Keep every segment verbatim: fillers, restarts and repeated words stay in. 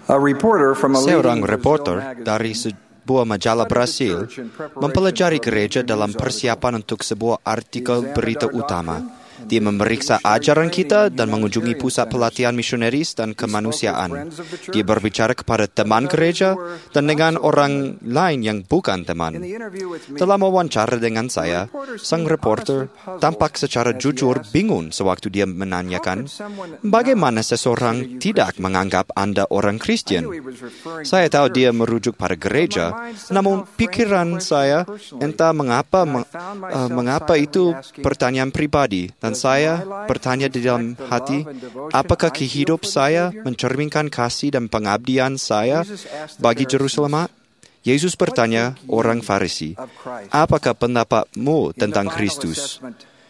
Seorang reporter dari sebuah majalah Brasil mempelajari gereja dalam persiapan untuk sebuah artikel berita utama. Dia memeriksa ajaran kita dan mengunjungi pusat pelatihan misionaris dan kemanusiaan. Dia berbicara kepada teman gereja dan dengan orang lain yang bukan teman. Dalam wawancara dengan saya, sang reporter tampak secara jujur bingung sewaktu dia menanyakan, bagaimana seseorang tidak menganggap Anda orang Kristen? Saya tahu dia merujuk pada gereja, namun pikiran saya entah mengapa uh, mengapa itu pertanyaan pribadi. Dan saya bertanya di dalam hati, apakah hidup saya mencerminkan kasih dan pengabdian saya bagi Juru Selamat? Yesus bertanya orang Farisi, apakah pendapatmu tentang Kristus?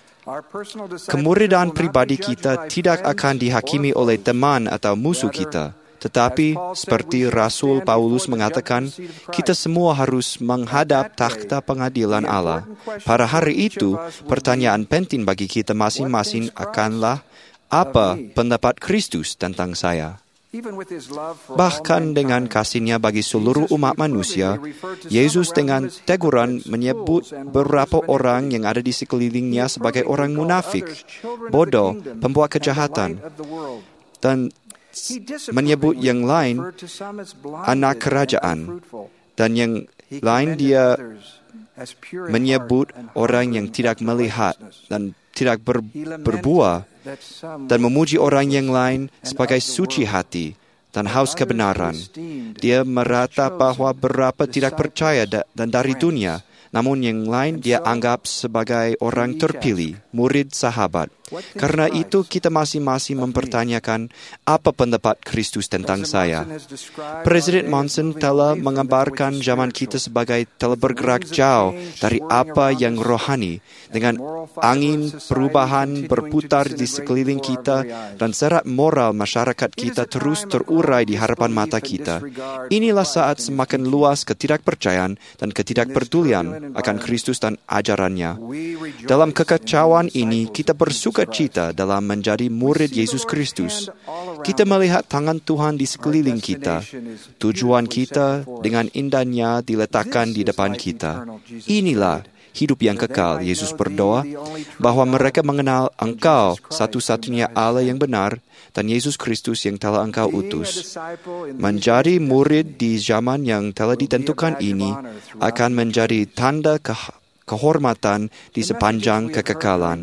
Kemuridan pribadi kita tidak akan dihakimi oleh teman atau musuh kita. Tetapi, seperti Rasul Paulus mengatakan, kita semua harus menghadap takhta pengadilan Allah. Pada hari itu, pertanyaan penting bagi kita masing-masing akanlah, apa pendapat Kristus tentang saya? Bahkan dengan kasihnya bagi seluruh umat manusia, Yesus dengan teguran menyebut beberapa orang yang ada di sekelilingnya sebagai orang munafik, bodoh, pembuat kejahatan, dan menyebut yang lain anak kerajaan, dan yang lain dia menyebut orang yang tidak melihat dan tidak ber, berbuah, dan memuji orang yang lain sebagai suci hati dan haus kebenaran. Dia merata bahwa beberapa tidak percaya dan dari dunia, namun yang lain dia anggap sebagai orang terpilih, murid sahabat. Karena itu kita masing-masing mempertanyakan apa pendapat Kristus tentang saya. Presiden Monson telah menggambarkan zaman kita sebagai telah bergerak jauh dari apa yang rohani, dengan angin perubahan berputar di sekeliling kita dan serat moral masyarakat kita terus terurai di hadapan mata kita. Inilah saat semakin luas ketidakpercayaan dan ketidakpedulian akan Kristus dan ajarannya. Dalam kekacauan ini, kita bersuka cita dalam menjadi murid Yesus Kristus. Kita melihat tangan Tuhan di sekeliling kita. Tujuan kita dengan indahnya diletakkan di depan kita. Inilah hidup yang kekal. Yesus berdoa bahwa mereka mengenal Engkau satu-satunya Allah yang benar dan Yesus Kristus yang telah Engkau utus. Menjadi murid di zaman yang telah ditentukan ini akan menjadi tanda ke kehormatan di sepanjang kekekalan.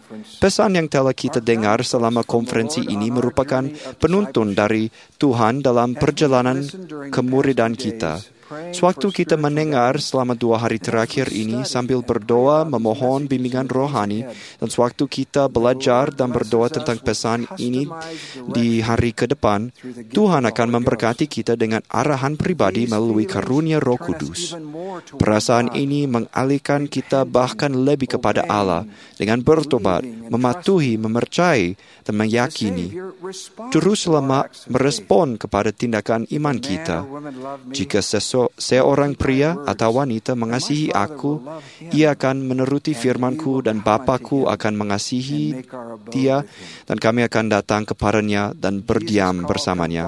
Pesan yang telah kita dengar selama konferensi ini merupakan penuntun dari Tuhan dalam perjalanan kemuridan kita. Sewaktu kita mendengar selama dua hari terakhir ini sambil berdoa memohon bimbingan rohani, dan sewaktu kita belajar dan berdoa tentang pesan ini di hari ke depan, Tuhan akan memberkati kita dengan arahan pribadi melalui karunia Roh Kudus. Perasaan ini mengalihkan kita bahkan lebih kepada Allah dengan bertobat, mematuhi, memercayai, dan meyakini. Juru Selamat merespon kepada tindakan iman kita. Jika sesu seorang pria atau wanita mengasihi aku, ia akan menuruti firman-Ku dan Bapa-Ku akan mengasihi dia, dan kami akan datang kepadanya dan berdiam bersamanya.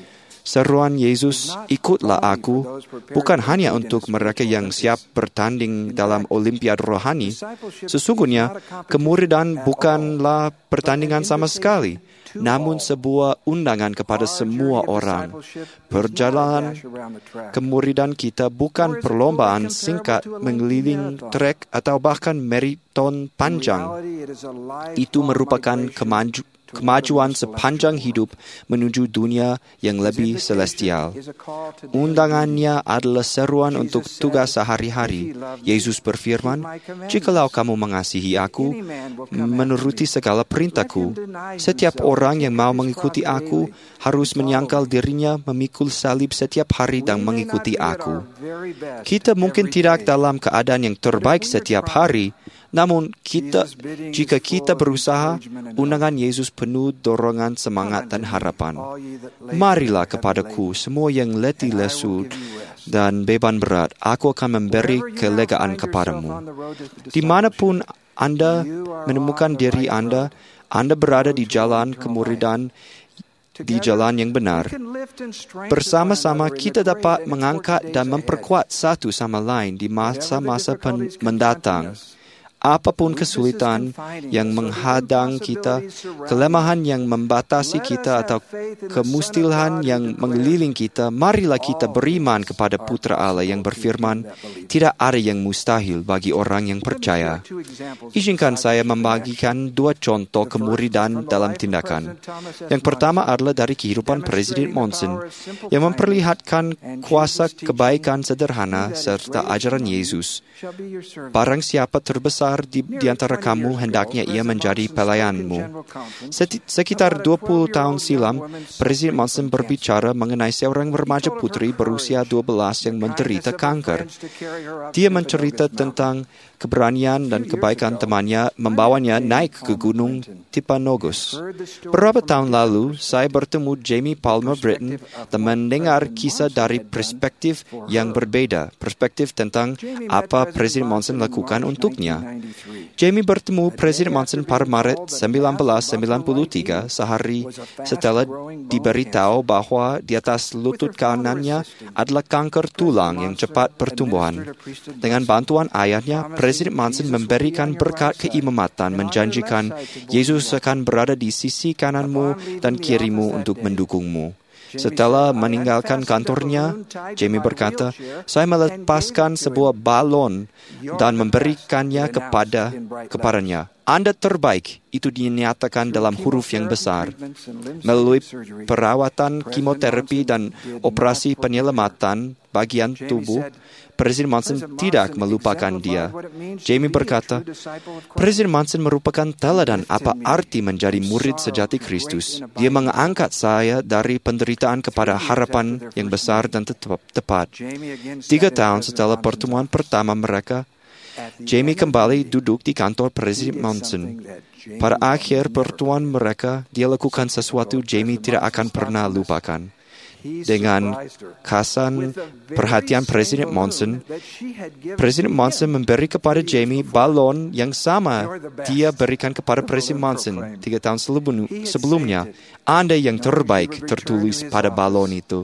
Seruan Yesus, ikutlah aku, bukan hanya untuk mereka yang siap bertanding dalam olimpiade rohani. Sesungguhnya, kemuridan bukanlah pertandingan sama sekali, namun sebuah undangan kepada semua orang. Perjalanan kemuridan kita bukan perlombaan singkat mengeliling trek atau bahkan maraton panjang. Itu merupakan kemaju kemajuan sepanjang hidup menuju dunia yang lebih celestial. Undangannya adalah seruan untuk tugas sehari-hari. Yesus berfirman, "Jikalau kamu mengasihi aku, menuruti segala perintahku, setiap orang yang mau mengikuti aku harus menyangkal dirinya, memikul salib setiap hari dan mengikuti aku." Kita mungkin tidak dalam keadaan yang terbaik setiap hari, namun kita, jika kita berusaha, undangan Yesus penuh dorongan semangat dan harapan. Marilah kepadaku semua yang letih lesu dan beban berat, aku akan memberi kelegaan kepadamu. Dimanapun Anda menemukan diri Anda, Anda berada di jalan kemuridan di jalan yang benar. Bersama-sama kita dapat mengangkat dan memperkuat satu sama lain di masa-masa mendatang. Apapun kesulitan yang menghadang kita, kelemahan yang membatasi kita atau kemustilahan yang mengeliling kita, marilah kita beriman kepada Putra Allah yang berfirman, tidak ada yang mustahil bagi orang yang percaya. Izinkan saya membagikan dua contoh kemuridan dalam tindakan. Yang pertama adalah dari kehidupan Presiden Monson, yang memperlihatkan kuasa kebaikan sederhana serta ajaran Yesus. Barang siapa terbesar Di, di antara kamu, hendaknya ia menjadi pelayanmu. Sekitar dua puluh tahun silam, Presiden Monson berbicara mengenai seorang remaja putri berusia dua belas yang menderita kanker. Dia mencerita tentang keberanian dan kebaikan temannya membawanya naik ke gunung Timpanogos. Beberapa tahun lalu, saya bertemu Jamie Palmer Britton dan mendengar kisah dari perspektif yang berbeda, perspektif tentang apa Presiden Monson lakukan untuknya. Jamie bertemu Presiden Monson pada Maret seribu sembilan ratus sembilan puluh tiga, sehari setelah diberitahu bahwa di atas lutut kanannya adalah kanker tulang yang cepat pertumbuhan. Dengan bantuan ayahnya, Presiden Monson memberikan berkat keimamatan, menjanjikan Yesus akan berada di sisi kananmu dan kirimu untuk mendukungmu. Setelah meninggalkan kantornya, Jamie berkata, saya melepaskan sebuah balon dan memberikannya kepada kepadanya. Anda terbaik, itu dinyatakan dalam huruf yang besar. Melalui perawatan kemoterapi dan operasi penyelamatan bagian tubuh, Presiden Monson tidak melupakan dia. Jamie berkata, Presiden Monson merupakan teladan apa arti menjadi murid sejati Kristus. Dia mengangkat saya dari penderitaan kepada harapan yang besar dan tepat. Tiga tahun setelah pertemuan pertama mereka, Jamie kembali duduk di kantor Presiden Monson. Pada akhir pertemuan mereka, dia lakukan sesuatu Jamie tidak akan pernah lupakan. Dengan kasan perhatian Presiden Monson, Presiden Monson memberi kepada Jamie balon yang sama dia berikan kepada Presiden Monson tiga tahun sebelumnya. Anda yang terbaik, tertulis pada balon itu.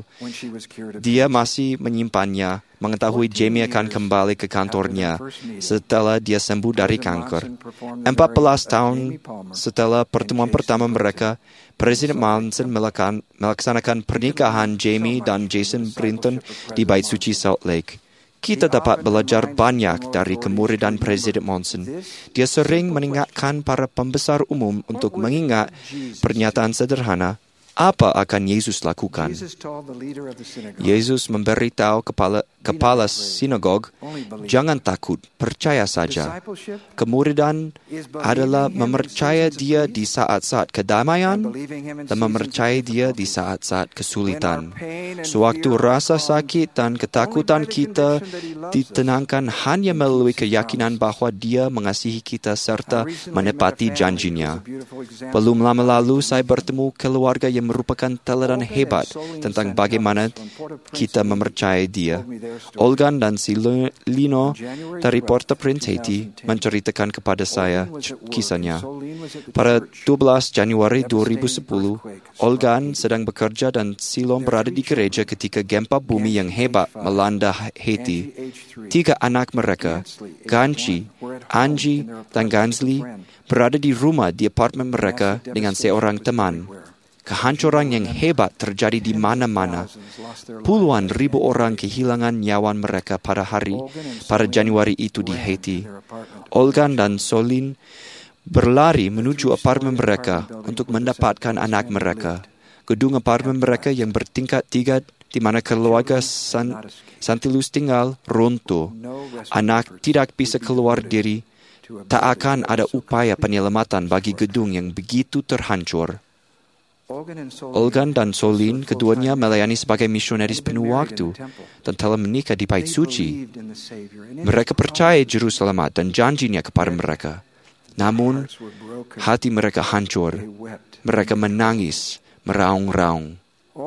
Dia masih menyimpannya, mengetahui Jamie akan kembali ke kantornya setelah dia sembuh dari kanker. Empat belas tahun setelah pertemuan pertama mereka, Presiden Monson melaksanakan pernikahan Jamie dan Jason Brinton di Bait Suci Salt Lake. Kita dapat belajar banyak dari kemuridan Presiden Monson. Dia sering mengingatkan para pembesar umum untuk mengingat pernyataan sederhana, apa akan Yesus lakukan? Yesus memberitahu kepala, kepala sinagog, jangan takut, percaya saja. Kemuridan adalah mempercaya dia di saat-saat kedamaian dan mempercayai dia di saat-saat kesulitan. Sewaktu rasa sakit dan ketakutan kita ditenangkan hanya melalui keyakinan bahwa dia mengasihi kita serta menepati janjinya. Belum lama lalu saya bertemu keluarga yang merupakan teladan hebat tentang bagaimana kita mempercayai dia. Olgan dan Silino dari Port-au-Prince, Haiti menceritakan kepada saya kisahnya. Pada dua belas Januari dua ribu sepuluh, Olgan sedang bekerja dan Silon berada di gereja ketika gempa bumi yang hebat melanda Haiti. Tiga anak mereka, Ganchi, Angie, dan Gansley, berada di rumah di apartemen mereka dengan seorang teman. Kehancuran yang hebat terjadi di mana-mana. Puluhan ribu orang kehilangan nyawa mereka pada hari pada Januari itu di Haiti. Olgan dan Solin berlari menuju apartemen mereka untuk mendapatkan anak mereka. Gedung apartemen mereka yang bertingkat tiga di mana keluarga San, Santilus tinggal runtuh. Anak tidak bisa keluar diri. Tak akan ada upaya penyelamatan bagi gedung yang begitu terhancur. Olgan dan Solin, keduanya melayani sebagai misionaris penuh waktu dan telah menikah di Bait Suci. Mereka percaya Juru Selamat dan janjinya kepada mereka. Namun, hati mereka hancur. Mereka menangis, meraung-raung.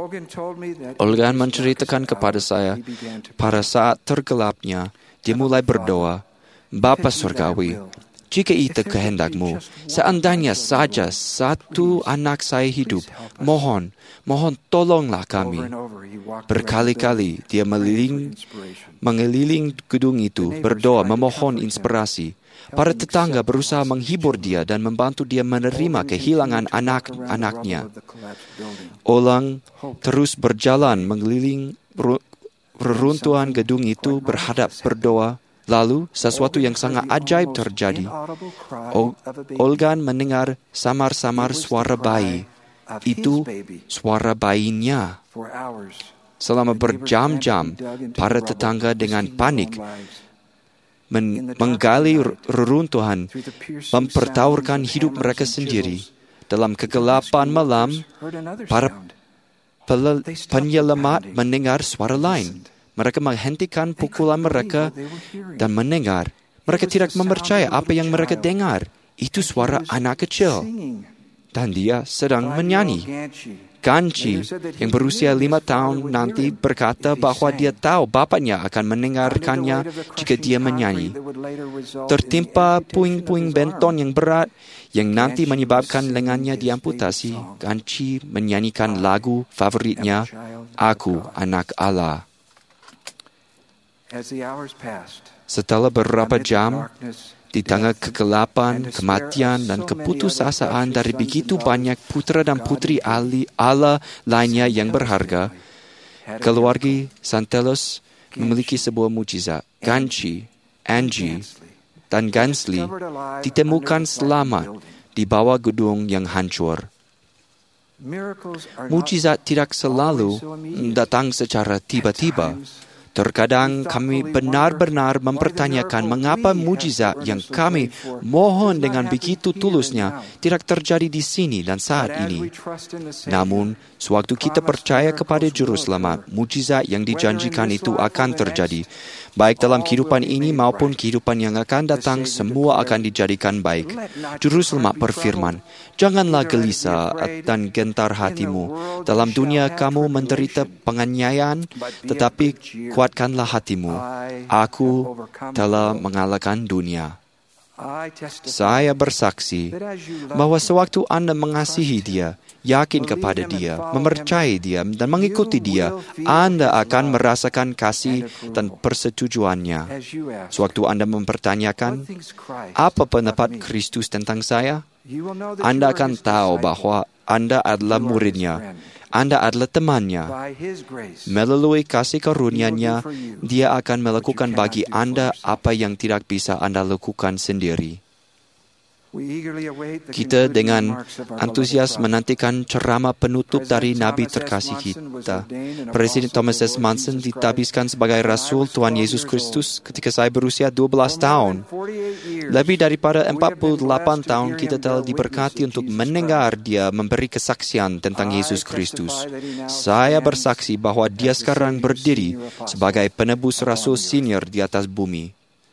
Olgan menceritakan kepada saya, pada saat tergelapnya, dia mulai berdoa, Bapa Surgawi, Jika itu kehendakmu, seandainya saja satu anak saya hidup, mohon, mohon tolonglah kami. Berkali-kali dia meliling, mengeliling gedung itu, berdoa, memohon inspirasi. Para tetangga berusaha menghibur dia dan membantu dia menerima kehilangan anak-anaknya. Orang terus berjalan mengeliling reruntuhan gedung itu berhadap berdoa. Lalu, sesuatu yang sangat ajaib terjadi. Olgan mendengar samar-samar suara bayi. Itu suara bayinya. Selama berjam-jam, para tetangga dengan panik men- menggali reruntuhan, mempertaruhkan hidup mereka sendiri. Dalam kegelapan malam, para penyelamat mendengar suara lain. Mereka menghentikan pukulan mereka dan mendengar. Mereka tidak mempercaya apa yang mereka dengar. Itu suara anak kecil. Dan dia sedang menyanyi. Ganci, yang berusia lima tahun nanti berkata bahwa dia tahu bapaknya akan mendengarkannya jika dia menyanyi. Tertimpa puing-puing beton yang berat yang nanti menyebabkan lengannya diamputasi, Ganci menyanyikan lagu favoritnya, Aku Anak Allah. Setelah beberapa jam, di tengah kegelapan, kematian, dan keputusasaan dari begitu banyak putra dan putri Allah lainnya yang berharga, keluarga Santelos memiliki sebuah mukjizat. Ganci, Angie, dan Gansley ditemukan selamat di bawah gedung yang hancur. Mukjizat tidak selalu datang secara tiba-tiba. Terkadang kami benar-benar mempertanyakan mengapa mukjizat yang kami mohon dengan begitu tulusnya tidak terjadi di sini dan saat ini. Namun, sewaktu kita percaya kepada Juru Selamat, mukjizat yang dijanjikan itu akan terjadi. Baik dalam kehidupan ini maupun kehidupan yang akan datang, semua akan dijadikan baik. Juru Selamat berfirman, janganlah gelisah dan gentar hatimu. Dalam dunia kamu menderita penganiayaan, tetapi kuatkanlah hatimu. Aku telah mengalahkan dunia. Saya bersaksi bahwa sewaktu Anda mengasihi Dia, yakin kepada Dia, mempercayai Dia, dan mengikuti Dia, Anda akan merasakan kasih dan persetujuannya. Sewaktu Anda mempertanyakan, apa pendapat Kristus tentang saya? Anda akan tahu bahwa Anda adalah muridnya. Anda adalah temannya. Melalui kasih karunia-Nya, Dia akan melakukan bagi Anda apa yang tidak bisa Anda lakukan sendiri. Kita dengan antusias menantikan ceramah penutup dari Nabi terkasih kita. Presiden Thomas S. Monson ditabiskan sebagai Rasul Tuhan Yesus Kristus ketika saya berusia dua belas tahun. Lebih daripada empat puluh delapan tahun kita telah diberkati untuk mendengar Dia memberi kesaksian tentang Yesus Kristus. Saya bersaksi bahwa Dia sekarang berdiri sebagai penebus Rasul senior di atas bumi.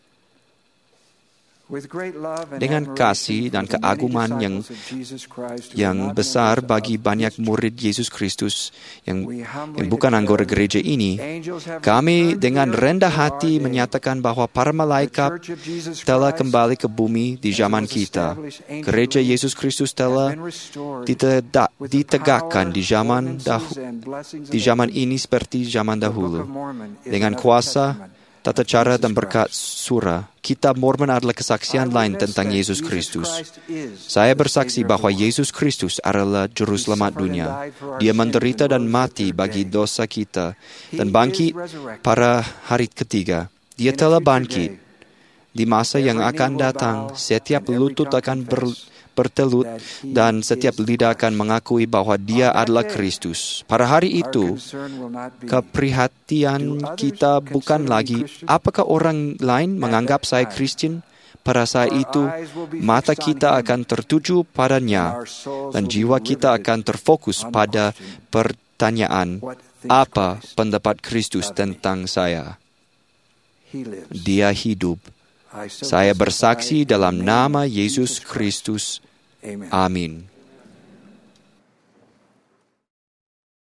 Dengan kasih dan keagungan yang yang besar bagi banyak murid Yesus Kristus yang, yang bukan anggota gereja ini, kami dengan rendah hati menyatakan bahwa para malaikat telah kembali ke bumi di zaman kita. Gereja Yesus Kristus telah ditegakkan di zaman dahu, di zaman ini seperti zaman dahulu. Dengan kuasa, tata cara dan berkat surah, kitab Mormon adalah kesaksian lain tentang Yesus Kristus. Saya bersaksi bahwa Yesus Kristus adalah Juru Selamat dunia. Dia menderita dan mati bagi dosa kita dan bangkit pada hari ketiga. Dia telah bangkit. Di masa yang akan datang, setiap lutut akan ber bertelut dan setiap lidah akan mengakui bahwa Dia adalah Kristus. Pada hari itu, keprihatinan kita bukan lagi apakah orang lain menganggap saya Kristen. Pada saat itu, mata kita akan tertuju padanya dan jiwa kita akan terfokus pada pertanyaan, apa pendapat Kristus tentang saya? Dia hidup. Saya bersaksi dalam nama Yesus Kristus. Amin.